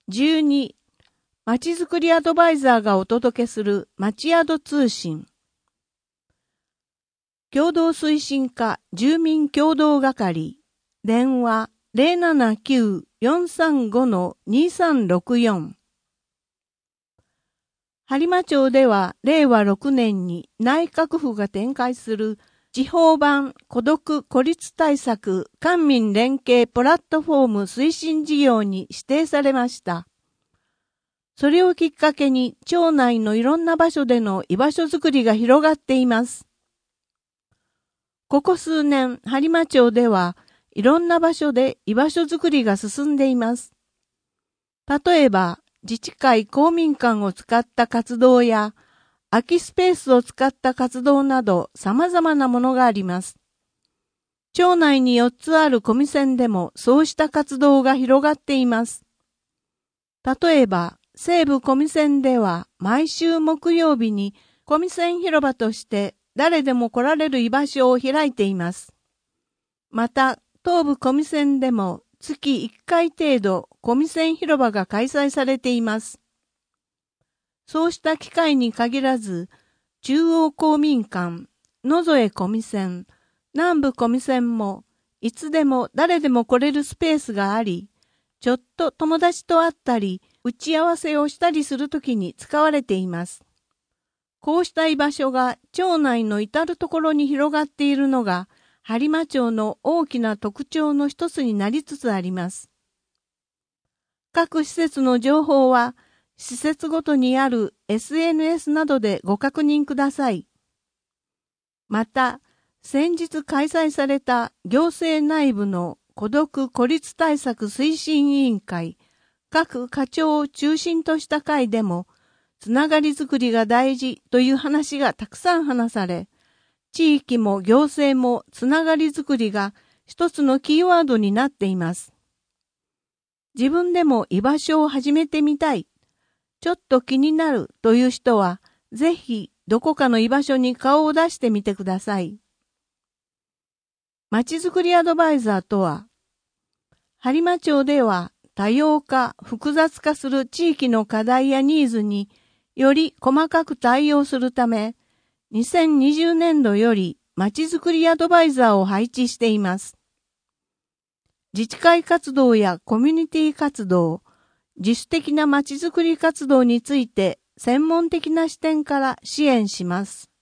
12、まちづくりアドバイザーがお届けするまちアド通信。共同推進課住民共同係、電話 079-435-2364。播磨町では令和6年に内閣府が展開する地方版孤独孤立対策官民連携プラットフォーム推進事業に指定されました。それをきっかけに町内のいろんな場所での居場所づくりが広がっています。ここ数年、播磨町ではいろんな場所で居場所づくりが進んでいます。例えば、自治会公民館を使った活動や、空きスペースを使った活動など様々なものがあります。町内に4つあるコミセンでもそうした活動が広がっています。例えば、西部コミセンでは毎週木曜日にコミセン広場として誰でも来られる居場所を開いています。また、東部コミセンでも月1回程度コミセン広場が開催されています。そうした機会に限らず、中央公民館、野添コミセン、南部コミセンもいつでも誰でも来れるスペースがあり、ちょっと友達と会ったり、打ち合わせをしたりするときに使われています。こうした居場所が町内の至るところに広がっているのが、播磨町の大きな特徴の一つになりつつあります。各施設の情報は、施設ごとにある SNS などでご確認ください。また、先日開催された行政内部の孤独孤立対策推進委員会、各課長を中心とした会でも、つながりづくりが大事という話がたくさん話され、地域も行政もつながりづくりが一つのキーワードになっています。自分でも居場所を始めてみたい、ちょっと気になるという人は、ぜひどこかの居場所に顔を出してみてください。まちづくりアドバイザーとは、播磨町では多様化、複雑化する地域の課題やニーズにより細かく対応するため、2020年度よりまちづくりアドバイザーを配置しています。自治会活動やコミュニティ活動、自主的なまちづくり活動について専門的な視点から支援します。